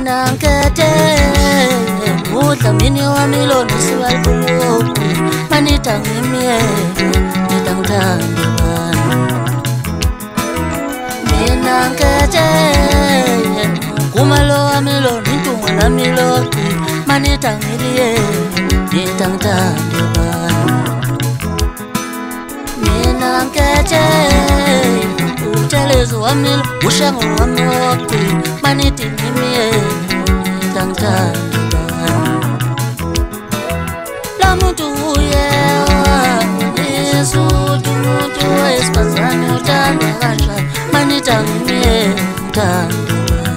Mina nkete Mutla mini wa miloni siwal kuluku Manita ngimye Nitangtandi bani Mina nkete Kumalo wa miloni Ntungula miloki Manita ngiliye Nitangtandi bani Mina nkete Utelezo wa milo Ushango wa miloki Maniti ngimye Nitangtandi bani La muntu uyewa Yesu tumutu wa espazani utanda kasha Manita ngimye Nitangtandi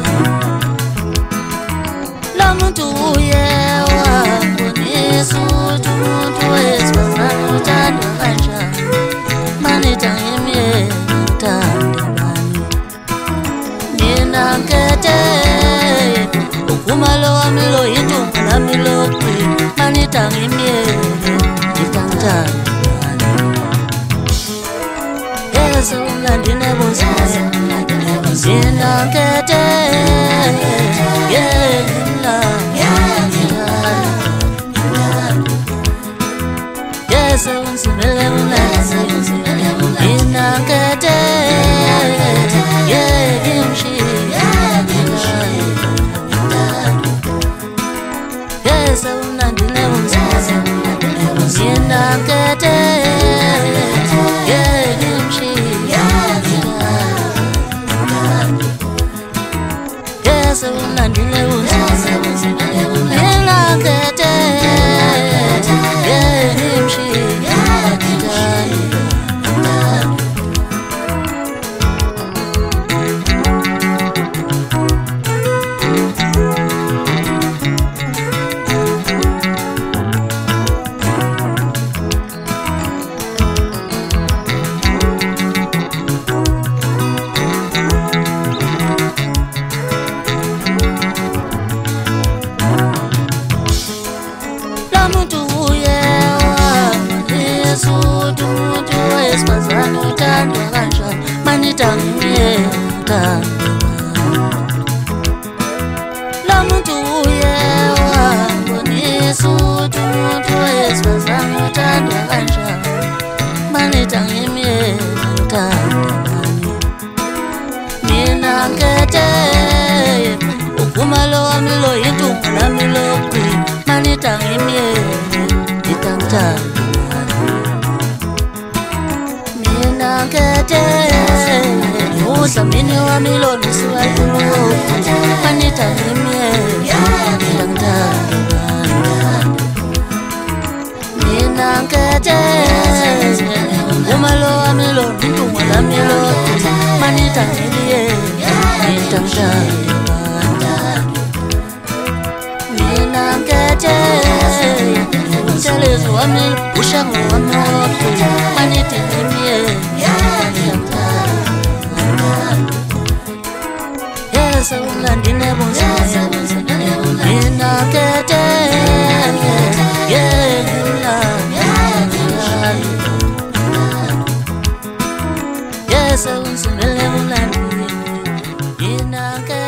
La muntu uyewa Yesu tumutu wa espazani utanda kasha Manita ngimye Nitangtandi Mina nkete Ukumalo wa milo Itungula miloki Manita ngimye Nitangtandi Yesu ngandine bozaya Mina nkete Yela Yesu nsimele unasi Mina nkete Yemshi Yesu nandine bozaya Mina nkete Yemshi Yesu nandine bozaya Mina nkete Yemshi Manita ngimye La muntu uyewa Yesu tumutu espazani utanda kanja Manita ngimye Nitangtandi Mina nkete Ukumalo wa milo Itungula miloki Manita ngimye Nitangtandi Mina nkete Mutla mini wa miloni siwal kuluku Manita ngimye Nitangtandi Mina nkete Umalo wa miloni Ntungula miloki Manita ngiliye Nitangtandi Mina nkete Utelezo wa milo Ushango wa miloki Manita ngimye Yesu ngandine bozaya Mina nkete Yela Yesu nsimele unandine Mina nkete